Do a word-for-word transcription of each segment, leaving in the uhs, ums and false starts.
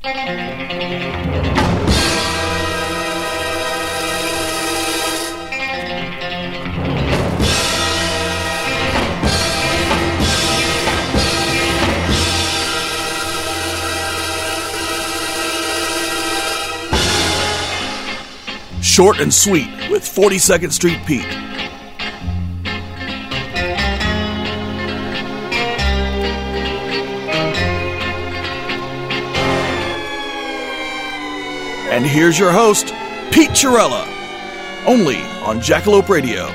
Short and sweet with forty-second Street Pete. And here's your host, Pete Chirella, only on Jackalope Radio.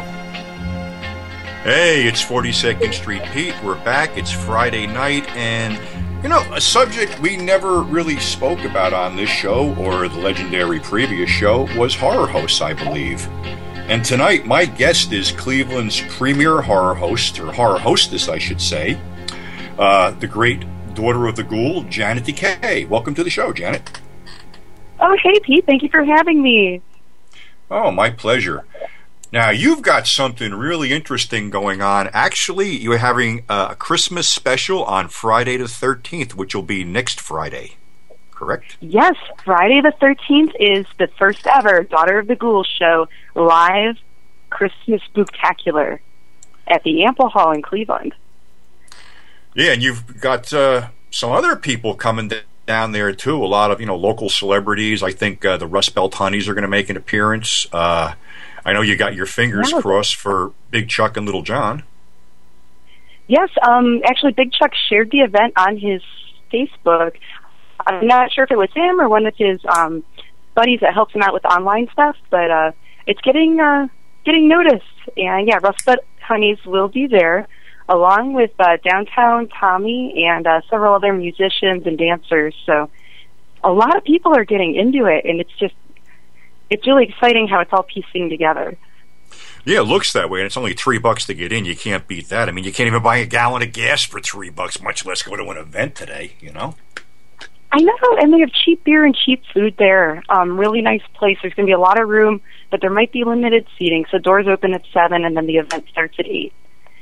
Hey, it's forty-second Street Pete. We're back. It's Friday night, and you know, a subject we never really spoke about on this show or the legendary previous show was horror hosts, I believe. And tonight, my guest is Cleveland's premier horror host, or horror hostess, I should say, uh, the great daughter of the ghoul, Janet Decay. Welcome to the show, Janet. Oh, hey, Pete. Thank you for having me. Oh, my pleasure. Now, you've got something really interesting going on. Actually, you're having a Christmas special on Friday the thirteenth, which will be next Friday, correct? Yes, Friday the thirteenth is the first ever Daughter of the Ghoul show live Christmas spooktacular at the Ample Hall in Cleveland. Yeah, and you've got uh, some other people coming down there, too. A lot of, you know, local celebrities. I think uh, the Rust Belt Honeys are going to make an appearance. Uh I know you got your fingers yeah. crossed for Big Chuck and Little John. Yes, um, actually, Big Chuck shared the event on his Facebook. I'm not sure if it was him or one of his um, buddies that helps him out with online stuff, but uh, it's getting uh, getting noticed. And yeah, Rust Belt Honeys will be there, along with uh, Downtown Tommy and uh, several other musicians and dancers. So a lot of people are getting into it, and it's just It's really exciting how it's all piecing together. Yeah, it looks that way, and it's only three bucks to get in. You can't beat that. I mean, you can't even buy a gallon of gas for three bucks, much less go to an event today, you know? I know, and they have cheap beer and cheap food there. Um, really nice place. There's going to be a lot of room, but there might be limited seating, so doors open at seven, and then the event starts at eight.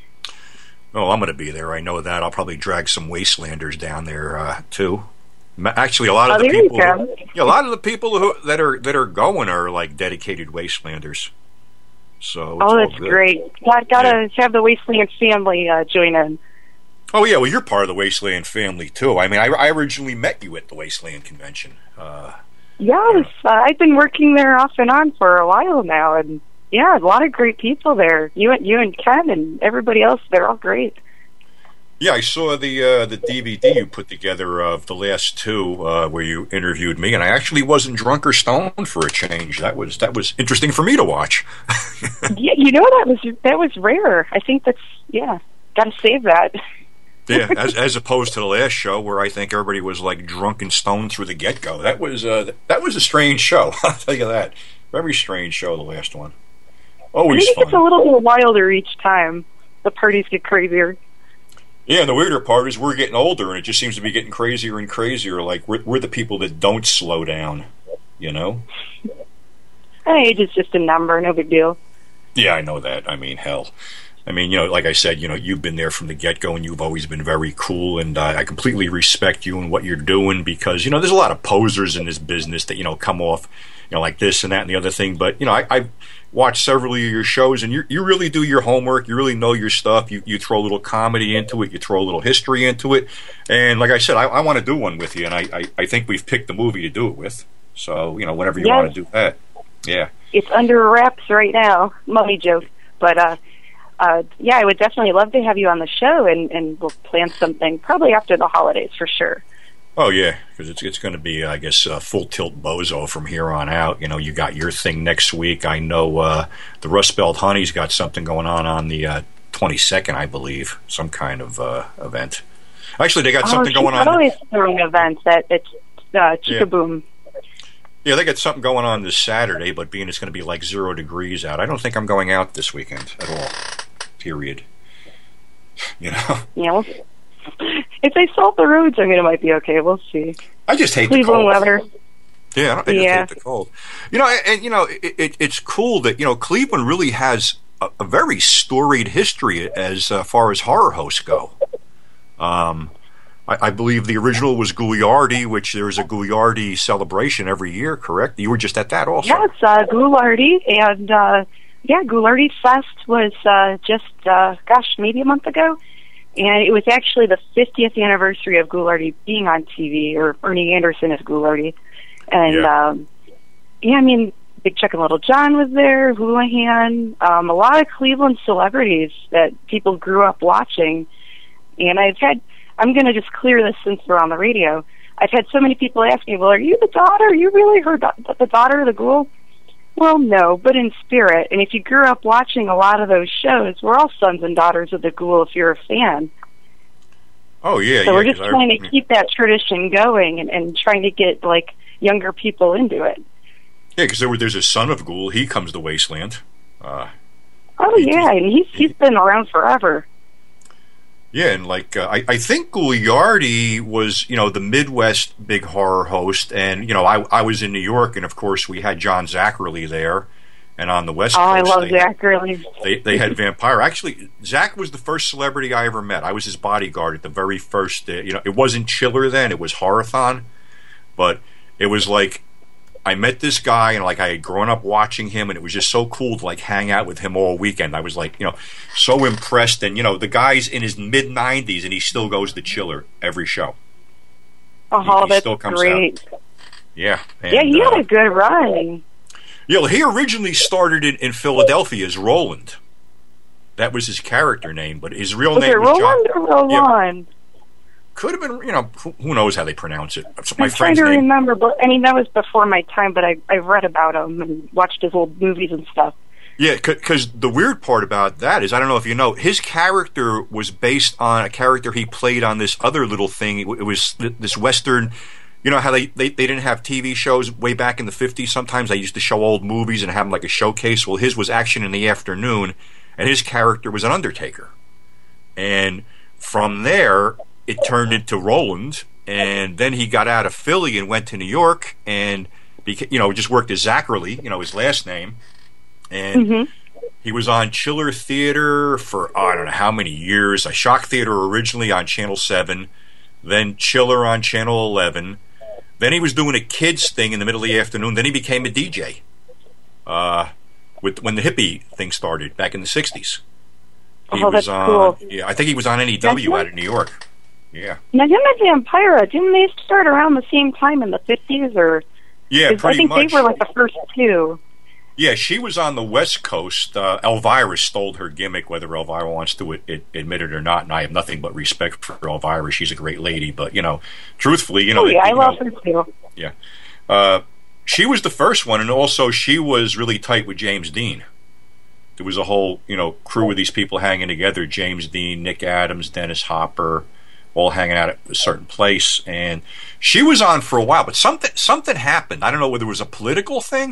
Oh, I'm going to be there. I know that. I'll probably drag some Wastelanders down there, uh, too. Actually, a lot of oh, the people, who, yeah, a lot of the people who that are that are going are like dedicated Wastelanders. So it's oh, that's good. great. Got gotta yeah. have the Wasteland family uh, join in. Oh yeah, well you're part of the Wasteland family too. I mean, I, I originally met you at the Wasteland convention. Uh, yes, uh, I've been working there off and on for a while now, and yeah, a lot of great people there. You and you and Ken and everybody else, they're all great. Yeah, I saw the uh, the D V D you put together of the last two uh, where you interviewed me, and I actually wasn't drunk or stoned for a change. That was that was interesting for me to watch. Yeah, you know that was that was rare. I think that's yeah, got to save that. Yeah, as as opposed to the last show where I think everybody was like drunk and stoned through the get go. That was uh, that was a strange show. I'll tell you that. Very strange show, the last one. Always I think fun. it's a little bit wilder each time. The parties get crazier. Yeah, and the weirder part is we're getting older, and it just seems to be getting crazier and crazier. Like, we're, we're the people that don't slow down, you know? Age is just a number, no big deal. Yeah, I know that. I mean, hell. I mean, you know, like I said, you know, you've been there from the get-go, and you've always been very cool, and uh, I completely respect you and what you're doing because, you know, there's a lot of posers in this business that, you know, come off, you know, like this and that and the other thing. But, you know, I, I've watched several of your shows, and you you really do your homework. You really know your stuff. You you throw a little comedy into it. You throw a little history into it. And like I said, I, I want to do one with you, and I, I, I think we've picked the movie to do it with. So, you know, whenever you yes. want to do that. Yeah. It's under wraps right now. Mummy joke. But, uh, uh, yeah, I would definitely love to have you on the show, and, and we'll plan something probably after the holidays for sure. Oh, yeah, because it's, it's going to be, I guess, uh, full tilt bozo from here on out. You know, you got your thing next week. I know uh, the Rust Belt Honeys got something going on on the uh, twenty-second, I believe, some kind of uh, event. Actually, they got oh, something going on. always throwing events at, at uh, Chick-a-Boom. Yeah. yeah, they got something going on this Saturday, but being it's going to be like zero degrees out, I don't think I'm going out this weekend at all, period. You know? Yeah, well, if they salt the roads, I mean, it might be okay. We'll see. I just hate Cleveland the cold. weather. Yeah, I, don't, I just yeah. hate the cold. You know, and, and you know, it, it, it's cool that you know Cleveland really has a, a very storied history as uh, far as horror hosts go. Um, I, I believe the original was Gouliardi, which there's a Gouliardi celebration every year, correct? You were just at that also. Yes, uh, Gouliardi, and uh, yeah, Gouliardi Fest was uh, just, uh, gosh, maybe a month ago, and it was actually the fiftieth anniversary of Gouliardi being on T V, or Ernie Anderson as Gouliardi, and yeah, um, yeah I mean, Big Chuck and Little John was there, Houlihan, um, a lot of Cleveland celebrities that people grew up watching, and I've had, I'm going to just clear this since we're on the radio, I've had so many people ask me, well, are you the daughter? Are you really her da- the daughter of the Ghoul? Well, no, but in spirit. And if you grew up watching a lot of those shows, we're all sons and daughters of the Ghoul if you're a fan. Oh, yeah. So yeah, we're just trying I, to keep that tradition going and, and trying to get, like, younger people into it. Yeah, because there, there's a son of Ghoul. He comes to Wasteland. Uh, oh, he, yeah, and he's, he's been around forever. Yeah, and like uh, I, I think Gouliardi was, you know, the Midwest big horror host, and you know, I I was in New York, and of course we had John Zackerly there, and on the West oh, Coast, I love they, Zackerly. They they had Vampire. Actually, Zach was the first celebrity I ever met. I was his bodyguard at the very first. Uh, you know, it wasn't Chiller then; it was Horathon, but it was like. I met this guy, and like I had grown up watching him, and it was just so cool to like hang out with him all weekend. I was like, you know, so impressed. And you know, the guy's in his mid nineties, and he still goes to Chiller every show. Oh, he, he that's still comes great! Out. Yeah, and, yeah, he had uh, a good run. Yeah, well, he originally started in, in Philadelphia as Roland. That was his character name, but his real was name it was Roland John. or Roland? Yeah. Could have been, you know, who, who knows how they pronounce it. My I'm trying friend's to name. remember, but I mean that was before my time. But I I read about him and watched his old movies and stuff. Yeah, because the weird part about that is, I don't know if you know, his character was based on a character he played on this other little thing. It was this Western, you know how they, they, they didn't have T V shows way back in the fifties? Sometimes they used to show old movies and have them like a showcase. Well, his was Action in the Afternoon, and his character was an Undertaker. And from there, it turned into Roland, and then he got out of Philly and went to New York, and beca- you know just worked as Zackerly, you know his last name, and mm-hmm. he was on Chiller Theater for oh, I don't know how many years. I Shock Theater originally on Channel Seven, then Chiller on Channel Eleven. Then he was doing a kids thing in the middle of the afternoon. Then he became a D J. Uh, with when the hippie thing started back in the sixties. He oh, was that's on, cool. Yeah, I think he was on N E W out of New York. Yeah. Now, him and Vampira, didn't they start around the same time in the fifties? Or yeah, pretty I think much. they were like the first two. Yeah, she was on the West Coast. Uh, Elvira stole her gimmick, whether Elvira wants to it, it, admit it or not, and I have nothing but respect for Elvira. She's a great lady, but, you know, truthfully, you know... Oh, yeah, it, I love know, her, too. Yeah. Uh, she was the first one, and also she was really tight with James Dean. There was a whole, you know, crew of these people hanging together, James Dean, Nick Adams, Dennis Hopper... all hanging out at a certain place, and she was on for a while, but something something happened. I don't know whether it was a political thing.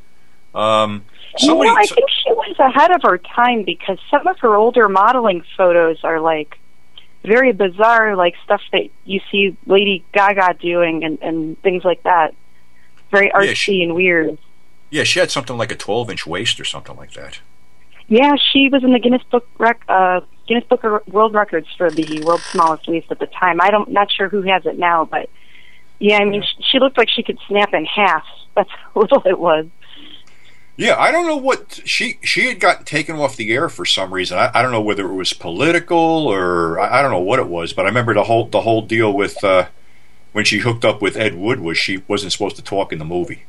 Um, somebody, you know, I think she was ahead of her time because some of her older modeling photos are like very bizarre, like stuff that you see Lady Gaga doing and, and things like that. Very artsy yeah, she, and weird. Yeah, she had something like a twelve-inch waist or something like that. Yeah, she was in the Guinness Book rec- uh, Guinness Book of World Records for the world's smallest waist at the time. I don't, not sure who has it now, but yeah, I mean, yeah. She, she looked like she could snap in half. That's how little it was. Yeah, I don't know what she she had gotten taken off the air for some reason. I, I don't know whether it was political or I, I don't know what it was, but I remember the whole the whole deal with uh, when she hooked up with Ed Wood was she wasn't supposed to talk in the movie.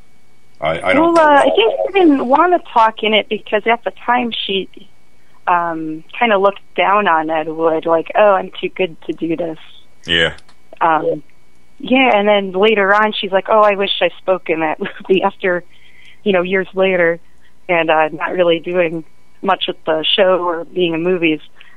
I, I don't. Well, uh, I think she didn't want to talk in it because at the time she um, kind of looked down on Ed Wood, like, "Oh, I'm too good to do this." Yeah. Um, yeah, and then later on, she's like, "Oh, I wish I spoke in that movie." After, you know, years later, and uh, not really doing much with the show or being in movies.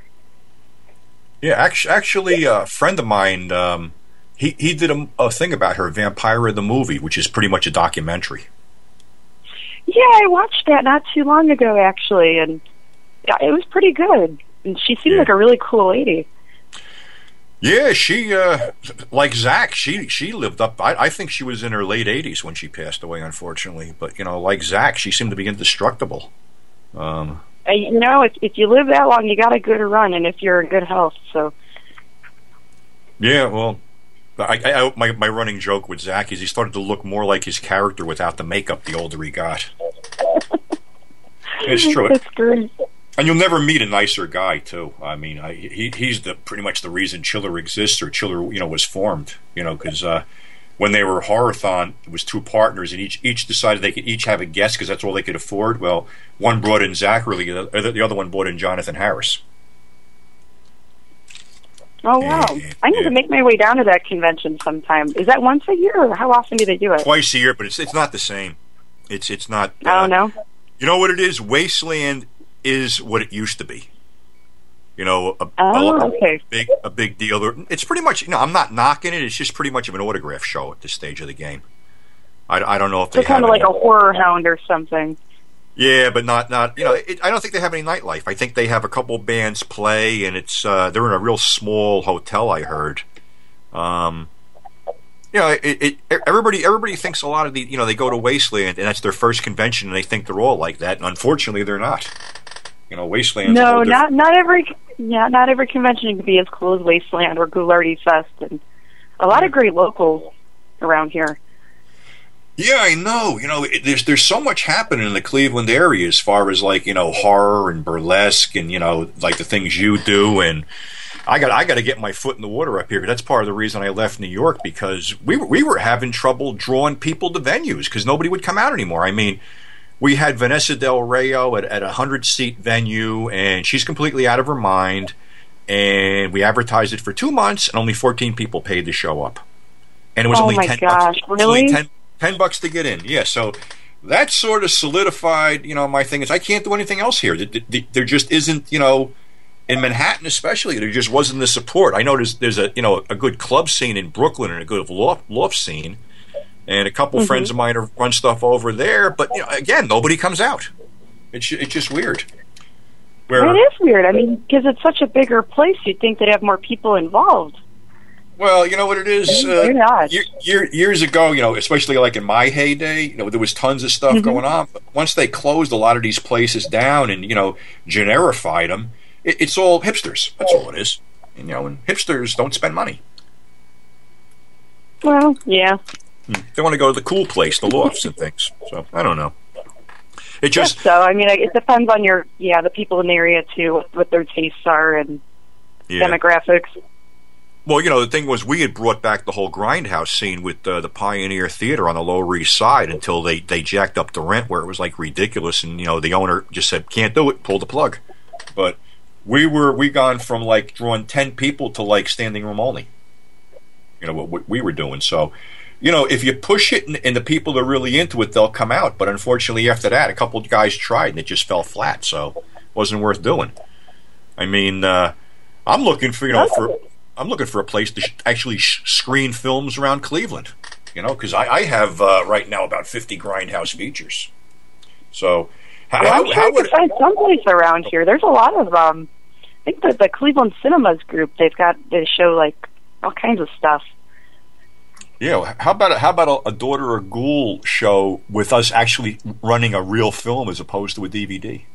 Yeah, actually, actually, a friend of mine, um, he he did a, a thing about her, Vampira the movie, which is pretty much a documentary. Yeah, I watched that not too long ago, actually, and it was pretty good. And she seemed yeah. like a really cool lady. Yeah, she, uh, like Zach, she she lived up, I, I think she was in her late eighties when she passed away, unfortunately. But, you know, like Zach, she seemed to be indestructible. Um, uh, you know, if, if you live that long, you got a good run, and if you're in good health, so... Yeah, well, I, I, my my running joke with Zach is he started to look more like his character without the makeup the older he got. It's true. That's great. And you'll never meet a nicer guy, too. I mean, I, he he's the pretty much the reason Chiller exists, or Chiller, you know, was formed. You know, because uh, when they were Horrorthon, it was two partners, and each each decided they could each have a guest because that's all they could afford. Well, one brought in Zachary, the, the other one brought in Jonathan Harris. Oh, wow. Yeah, I need yeah. to make my way down to that convention sometime. Is that once a year, or how often do they do it? Twice a year, but it's it's not the same. It's it's not. Uh, I don't know. You know what it is? Wasteland is what it used to be. You know, a, Oh, a, okay. big a big deal. It's pretty much. You know, I'm not knocking it. It's just pretty much of an autograph show at this stage of the game. I, I don't know if So they kind have of like any- a horror hound or something. Yeah, but not not. You know, it, I don't think they have any nightlife. I think they have a couple bands play, and it's uh, they're in a real small hotel. I heard. Um, you know, it, it, everybody everybody thinks a lot of the you know they go to Wasteland and that's their first convention and they think they're all like that, and unfortunately they're not. You know, Wasteland. No, not not every yeah, not every convention can be as cool as Wasteland or Ghoulardi Fest, and a lot of great locals around here. Yeah, I know. You know, it, there's there's so much happening in the Cleveland area as far as like you know horror and burlesque and you know like the things you do, and I got I got to get my foot in the water up here. That's part of the reason I left New York, because we were, we were having trouble drawing people to venues because nobody would come out anymore. I mean, we had Vanessa Del Rio at, at a hundred seat venue, and she's completely out of her mind. And we advertised it for two months, and only fourteen people paid to show up, and it was Oh only my ten gosh, bucks. It was really? only ten, ten bucks to get in. Yeah, so that sort of solidified. You know, my thing is I can't do anything else here. There just isn't. You know. In Manhattan, especially, there just wasn't the support. I know there's there's a you know a good club scene in Brooklyn and a good loft, loft scene, and a couple Mm-hmm. friends of mine have run stuff over there. But you know, again, nobody comes out. It's it's just weird. Where, It is weird. I mean, because it's such a bigger place, you'd think they'd have more people involved. well, you know what it is. They're not. Year, year, years ago, you know, especially like in my heyday, you know, there was tons of stuff Mm-hmm. going on. But once they closed a lot of these places down and you know generified them. It's all hipsters. That's all it is. And, you know, and hipsters don't spend money. Well, yeah. They want to go to the cool place, the lofts and things. So I don't know. It just Yes, so I mean, it depends on your yeah the people in the area too, what, what their tastes are and yeah. demographics. Well, you know, the thing was we had brought back the whole grindhouse scene with uh, the Pioneer Theater on the Lower East Side until they they jacked up the rent where it was like ridiculous, and you know the owner just said can't do it, pull the plug. But we were we gone from like drawing ten people to like standing room only. You know what, what we were doing. So, you know, if you push it and, and the people that are really into it, they'll come out. But unfortunately, after that, a couple of guys tried and it just fell flat. So, it wasn't worth doing. I mean, uh, I'm looking for you know for I'm looking for a place to sh- actually sh- screen films around Cleveland. You know, because I, I have uh, right now about fifty grindhouse features. So, how, Well, I'm how, sure how I would could find someplace around here. There's a lot of um. I think that the Cleveland Cinemas group, they've got they show like all kinds of stuff. Yeah, how about a, how about a, a Daughter of Ghoul show with us actually running a real film as opposed to a D V D?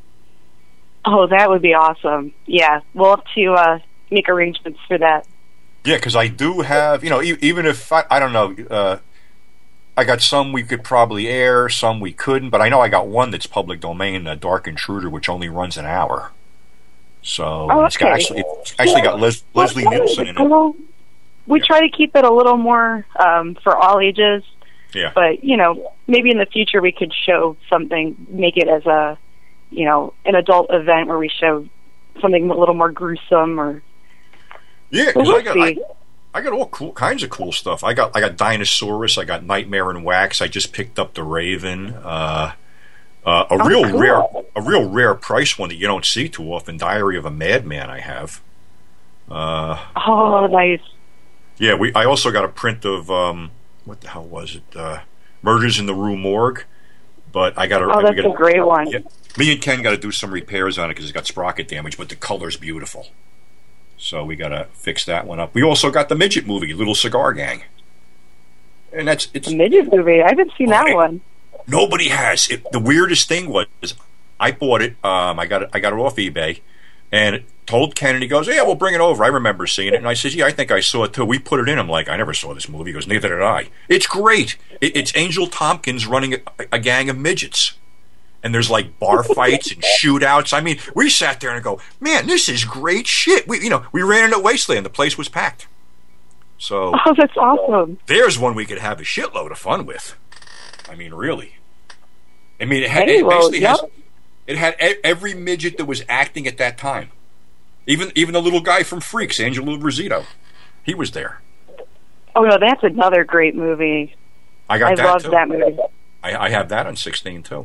Oh, that would be awesome. Yeah, we'll have to uh, make arrangements for that. Yeah, because I do have, you know, e- even if I, I don't know, uh, I got some we could probably air, some we couldn't, but I know I got one that's public domain, uh, Dark Intruder, which only runs an hour. So Oh, it's got okay. actually it's actually got Les- Leslie Nielsen in it. Well, we try to keep it a little more um, for all ages, Yeah. but you know, maybe in the future we could show something, make it as a, you know, an adult event where we show something a little more gruesome or. Yeah, Well, because we'll I got see. I, I got all cool kinds of cool stuff. I got I got Dinosaurus. I got Nightmare in Wax. I just picked up the Raven. Uh, uh, a Oh, real cool. rare a real rare price one that you don't see too often. Diary of a Madman. I have. Uh, Oh, nice. yeah, we. I also got a print of um, what the hell was it? Uh, Murders in the Rue Morgue. But I got a. Oh, we that's got a great one. Yeah, me and Ken got to do some repairs on it because it's got sprocket damage, but the color's beautiful. So we got to fix that one up. We also got the midget movie, Little Cigar Gang, and that's it's The midget movie. I haven't seen that Right. one. nobody has it. The weirdest thing was I bought it. Um, I got it. I got it off eBay, and told Ken, and he goes, yeah, we'll bring it over. I remember seeing it. And I said, yeah, I think I saw it too. We put it in. I'm like, I never saw this movie. He goes, neither did I. It's great. It, it's Angel Tompkins running a, a gang of midgets. And there's like bar fights and shootouts. I mean, we sat there and go, man, this is great shit. We, you know, we ran into Wasteland. The place was packed. So, oh, that's awesome. There's one we could have a shitload of fun with. I mean, really. I mean, it, had, hey, it well, basically yep. has, it had every midget that was acting at that time. Even even the little guy from Freaks, Angelo Rosito, he was there. Oh no, that's another great movie. I got I that love too. that movie. I, I have that on sixteen too.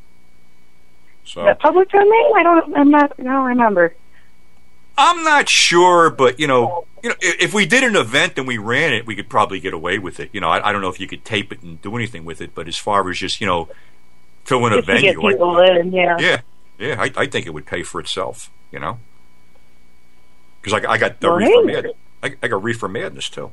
So the public domain? I don't. I'm not. I don't remember. I'm not sure, but you know, you know, if, if we did an event and we ran it, we could probably get away with it. You know, I, I don't know if you could tape it and do anything with it, but as far as just you know, fill in a just venue, to get people I, in, yeah, yeah, yeah, I, I think it would pay for itself. You know, because I, I got the well, Reefer hey. Madness. I, I got Reefer Madness too.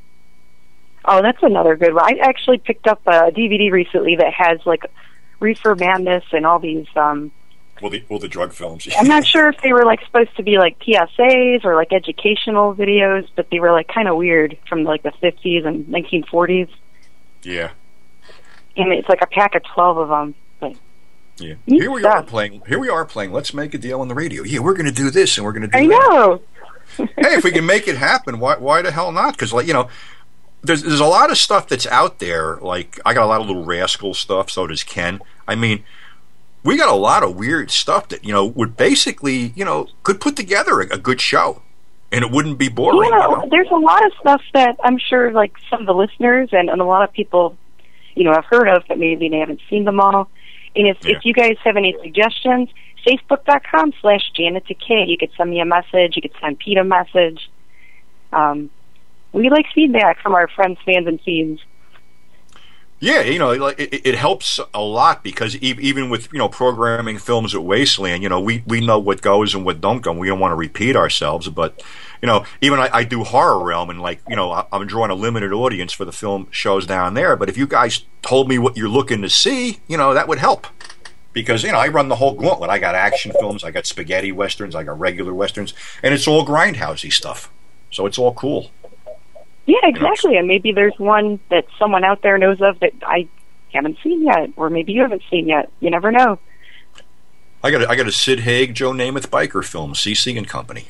Oh, that's another good one. I actually picked up a D V D recently that has like Reefer Madness and all these. Um, well, the well the drug films. I'm not sure if they were like supposed to be like P S As or like educational videos, but they were like kind of weird from like the fifties and nineteen forties. Yeah. And it's like a pack of twelve of them. But yeah. Neat Here we stuff. are playing. Here we are playing. Let's make a deal on the radio. Yeah, we're going to do this and we're going to do I that. know. Hey, if we can make it happen, why why the hell not? Because like you know. There's there's a lot of stuff that's out there. Like I got a lot of Little Rascal stuff. So does Ken. I mean, we got a lot of weird stuff that you know would basically you know could put together a, a good show, and it wouldn't be boring. Yeah, You know? there's a lot of stuff that I'm sure like some of the listeners and, and a lot of people, you know, have heard of, but maybe they haven't seen them all. And if Yeah. if you guys have any suggestions, Facebook.com slash Janet Decay. You could send me a message. You could send Pete a message. Um. We like feedback from our friends, fans, and teams. Yeah, you know, like it, it helps a lot because e- even with you know programming films at Wasteland, you know, we, we know what goes and what don't go. And we don't want to repeat ourselves, but you know, even I, I do Horror Realm, and like you know, I, I'm drawing a limited audience for the film shows down there. But if you guys told me what you're looking to see, you know, that would help. Because you know, I run the whole gauntlet. I got action films, I got spaghetti westerns, I got regular westerns, and it's all grindhousey stuff. So it's all cool. Yeah, exactly. And maybe there's one that someone out there knows of that I haven't seen yet, or maybe you haven't seen yet. You never know. I got a, I got a Sid Haig, Joe Namath biker film, C C and Company.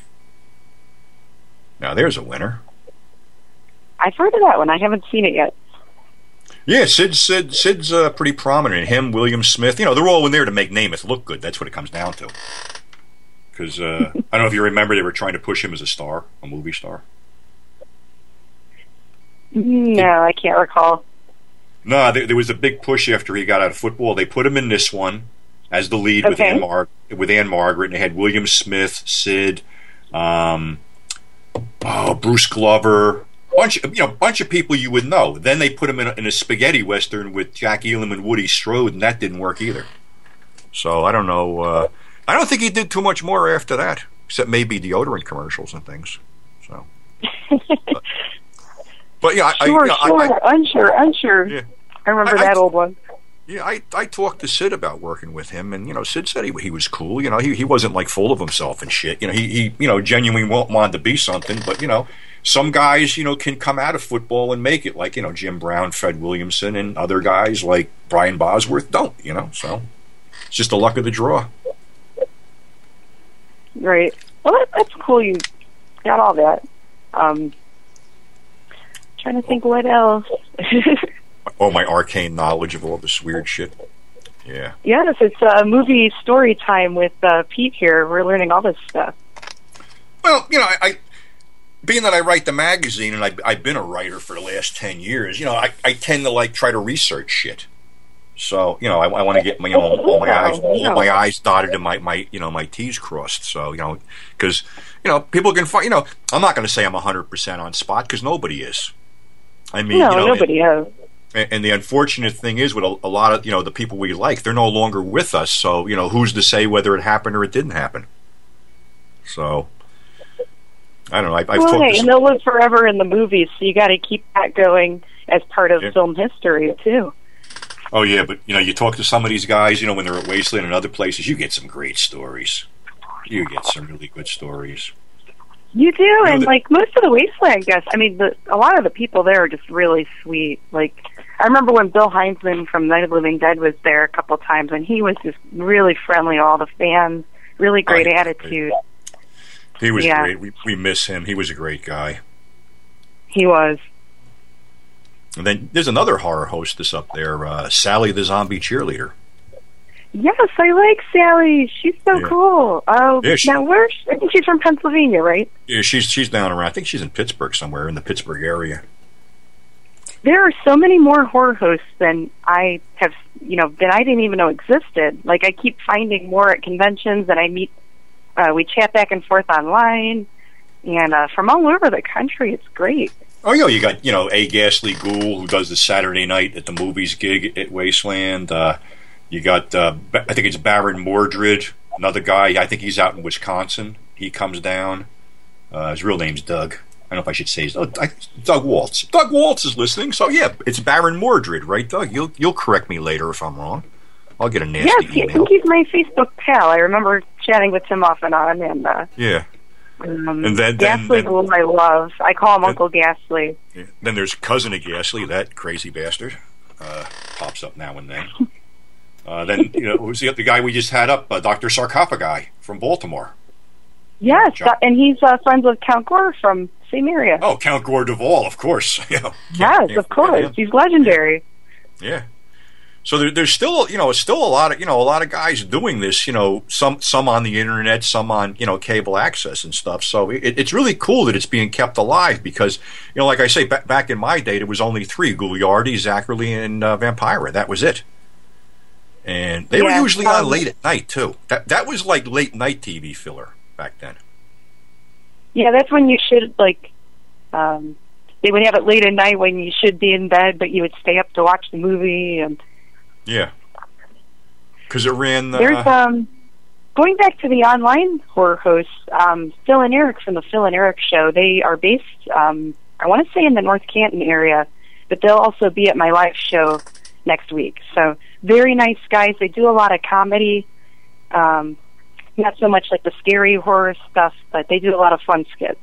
Now there's a winner. I've heard of that one. I haven't seen it yet. Yeah, Sid, Sid, Sid's uh, pretty prominent. Him, William Smith, you know, they're all in there to make Namath look good. That's what it comes down to. Because uh, I don't know if you remember, they were trying to push him as a star, a movie star. No, I can't recall. No, there, there was a big push after he got out of football. They put him in this one as the lead with Okay. Ann Mar- with Ann Margaret, and they had William Smith, Sid, um, oh, Bruce Glover, bunch of, you know, bunch of people you would know. Then they put him in a, in a spaghetti western with Jack Elam and Woody Strode, and that didn't work either. So I don't know. Uh, I don't think he did too much more after that, except maybe deodorant commercials and things. So. But, But yeah, I, Sure, I, sure, I, I, unsure, unsure. yeah, I remember I- I- that old one. yeah. I, I talked to Sid about working with him, and you know, Sid said he he was cool. You know, he he wasn't like full of himself and shit. You know, he he you know genuinely wa- wanted to be something. But you know, some guys you know can come out of football and make it, like you know Jim Brown, Fred Williamson, and other guys like Brian Bosworth don't. You know, so it's just the luck of the draw. Right. Well, that, that's cool. You got all that. Um, trying to think what else. Oh, my arcane knowledge of all this weird shit. Yeah. Yes, it's a movie story time with uh, Pete here. We're learning all this stuff. Well, you know, I, I being that I write the magazine and I, I've been a writer for the last ten years, you know, I, I tend to like try to research shit. So, you know, I, I want to get my, you know, all my eyes, all my eyes dotted and my, my, you know, my T's crossed. So, you know, because, you know, people can find, you know, I'm not going to say I'm one hundred percent on spot because nobody is. I mean, No, you know, nobody has. and, and the unfortunate thing is with a, a lot of, you know, the people we like, they're no longer with us. So, you know, who's to say whether it happened or it didn't happen? So, I don't know. I, I've Well, talked hey, to and some, they'll live forever in the movies, so you got to keep that going as part of Yeah. film history, too. oh yeah, but you know, you talk to some of these guys, you know, when they're at Wasteland and other places, you get some great stories. you get some really good stories. You do, You know, and the- like most of the Wasteland guests, I mean, the, a lot of the people there are just really sweet. Like, I remember when Bill Heinzman from Night of the Living Dead was there a couple times, and he was just really friendly to all the fans, really great Oh, he- attitude. He was Yeah. great. We we miss him. He was a great guy. He was. And then there's another horror hostess up there, uh, Sally the Zombie Cheerleader. Yes, I like Sally. She's so Yeah. cool. Oh, Yeah, she- now where's I think she's from Pennsylvania, right? Yeah, she's she's down around. I think she's in Pittsburgh somewhere, in the Pittsburgh area. There are so many more horror hosts than I have, you know, that I didn't even know existed. Like, I keep finding more at conventions, and I meet, uh, we chat back and forth online, and uh, from all over the country. It's great. Oh, you know, you got, you know, A. Ghastly Ghoul, who does the Saturday night at the movies gig at Wasteland. Uh, you got, uh, Ba- I think it's Baron Mordred, another guy. I think he's out in Wisconsin. He comes down. Uh, his real name's Doug. I don't know if I should say his, oh, I, Doug Waltz. Doug Waltz is listening. So, yeah, it's Baron Mordred, right, Doug? You'll you'll correct me later if I'm wrong. I'll get a nasty Yes, he, I email. think he's my Facebook pal. I remember chatting with him off and on, and uh, Yeah. um, And then- then- Ghastly then- Ghoul I love. I call him then- Uncle Ghastly. Yeah. Then there's Cousin of Ghastly, that crazy bastard. Uh, pops up now and then. Uh, then, you know, who's the, the guy we just had up, uh, Doctor Sarcophagi from Baltimore. Yes, John- that, and he's uh, friends with Count Gore from same area. Oh, Count Gore Duvall, of course. Yeah, yes, can't of forget course. him. He's legendary. Yeah. So there, there's still, you know, still a lot of, you know, a lot of guys doing this. You know, some some on the internet, some on, you know, cable access and stuff. So it, it's really cool that it's being kept alive because, you know, like I say, ba- back in my day, there was only three: Gouliardi, Zachary, and uh, Vampira. That was it. And they Yeah, were usually um, on late at night too. That that was like late night T V filler back then. Yeah, that's when you should, like, um, they would have it late at night when you should be in bed, but you would stay up to watch the movie. And Yeah. Because it ran. Uh, there's, um, going back to the online horror hosts, um, Phil and Eric from the Phil and Eric show, they are based, um, I want to say in the North Canton area, but they'll also be at my live show next week. So very nice guys. They do a lot of comedy. Um, not so much like the scary horror stuff, but they do a lot of fun skits.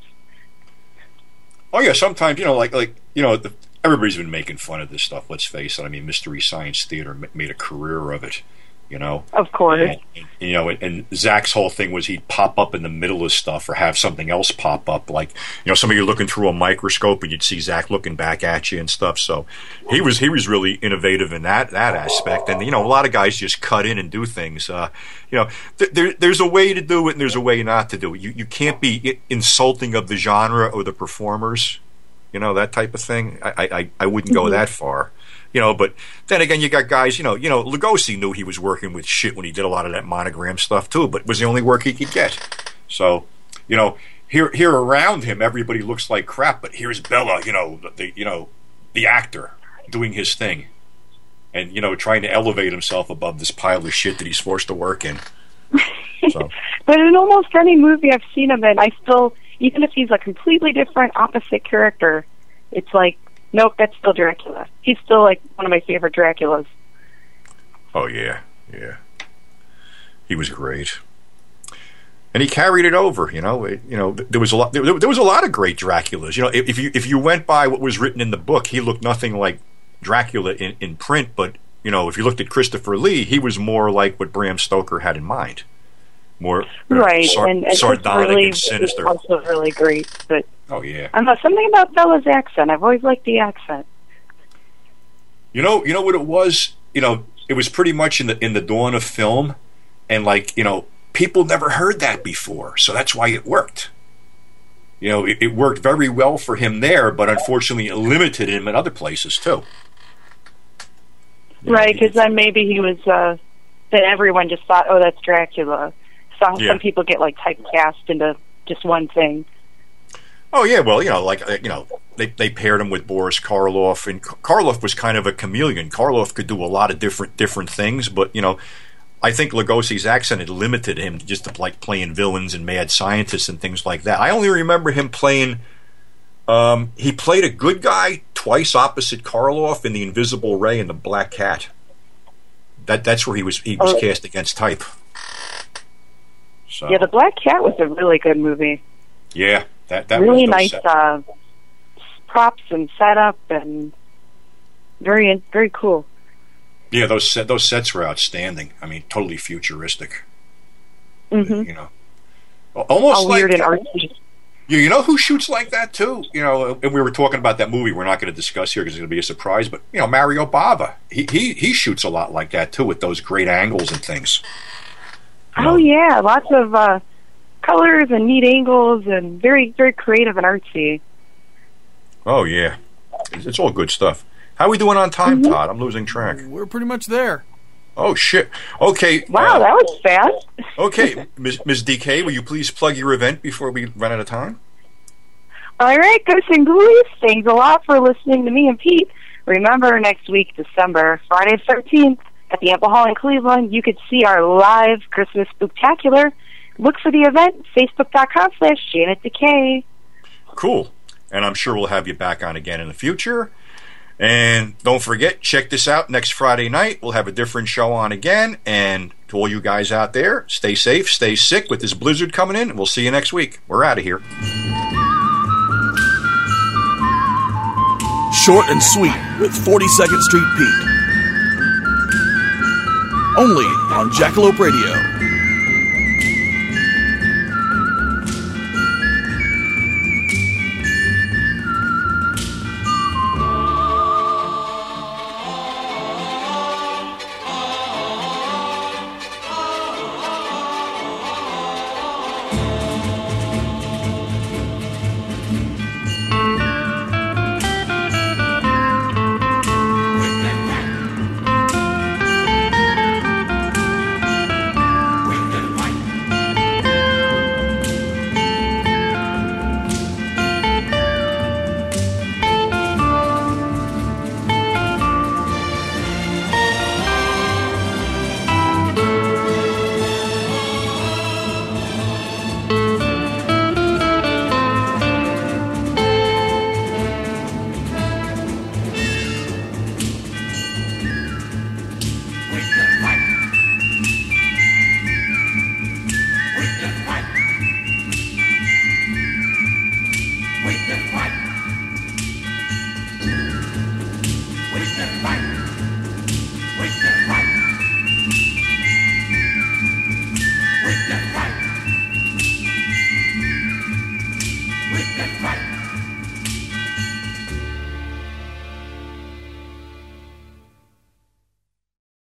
Oh yeah, sometimes you know, like like you know, the, everybody's been making fun of this stuff. Let's face it. I mean, Mystery Science Theater ma- made a career of it. You know, Of course. and, and, you know, and, and Zach's whole thing was he'd pop up in the middle of stuff or have something else pop up. Like you know, somebody looking through a microscope and you'd see Zach looking back at you and stuff. So he was he was really innovative in that that aspect. And you know, a lot of guys just cut in and do things. Uh, you know, th- there, there's a way to do it and there's a way not to do it. You you can't be i- insulting of the genre or the performers. You know, that type of thing. I I, I wouldn't go that far. You know, but then again, you got guys, you know, you know, Lugosi knew he was working with shit when he did a lot of that Monogram stuff too, but it was the only work he could get. So, you know, here here around him, everybody looks like crap, but here's Bella, you know, the you know, the actor doing his thing, and you know, trying to elevate himself above this pile of shit that he's forced to work in. So, But in almost any movie I've seen him in, I still, even if he's a completely different, opposite character, it's like, nope, that's still Dracula. He's still like one of my favorite Draculas. oh yeah, yeah, he was great. And he carried it over, you know. It, you know, there was a lot. There, there was a lot of great Draculas. You know, if, if you if you went by what was written in the book, he looked nothing like Dracula in, in print. But you know, if you looked at Christopher Lee, he was more like what Bram Stoker had in mind, more uh, Right, sar- and, and sardonic really, and sinister. also really great. But Oh yeah. I don't know, something about Bella's accent. I've always liked the accent. You know, you know what it was. You know, it was pretty much in the in the dawn of film, and like you know, people never heard that before, so that's why it worked. You know, it, it worked very well for him there, but unfortunately, it limited him in other places too. You know, Right, he- because then maybe he was, uh, then everyone just thought, oh, that's Dracula. Some, Yeah. some people get like typecast into just one thing. Oh yeah, well, you know, like uh, you know, they they paired him with Boris Karloff, and K- Karloff was kind of a chameleon. Karloff could do a lot of different different things, but you know, I think Lugosi's accent had limited him to just to like playing villains and mad scientists and things like that. I only remember him playing. Um, he played a good guy twice opposite Karloff in The Invisible Ray and The Black Cat. That that's where he was he was Oh. cast against type. So Yeah, The Black Cat was a really good movie. yeah, that that really was nice set- uh, props and setup, and very very cool. Yeah, those set, those sets were outstanding. I mean, totally futuristic. Mm-hmm. You know, almost All like weird and artsy. You, you know who shoots like that too? You know, and we were talking about that movie. We're not going to discuss here because it's going to be a surprise. But you know, Mario Bava, he he he shoots a lot like that too, with those great angles and things. You Oh know? yeah, lots of uh, colors and neat angles, and very very creative and artsy. Oh yeah, it's, it's all good stuff. How are we doing on time, Mm-hmm. Todd? I'm losing track. We're pretty much there. Oh shit. Okay. Wow, uh, that was fast. okay, Miz Miz D K, will you please plug your event before we run out of time? All right, Ghosts and Ghoulies, thanks a lot for listening to me and Pete. Remember, next week, December, Friday the thirteenth, at the Ample Hall in Cleveland, you could see our live Christmas Spooktacular. Look for the event, facebook.com slash Janet Decay. Cool. And I'm sure we'll have you back on again in the future. And don't forget, check this out next Friday night. We'll have a different show on again. And to all you guys out there, stay safe, stay sick with this blizzard coming in. And we'll see you next week. We're out of here. Short and sweet with forty-second Street Pete. Only on Jackalope Radio.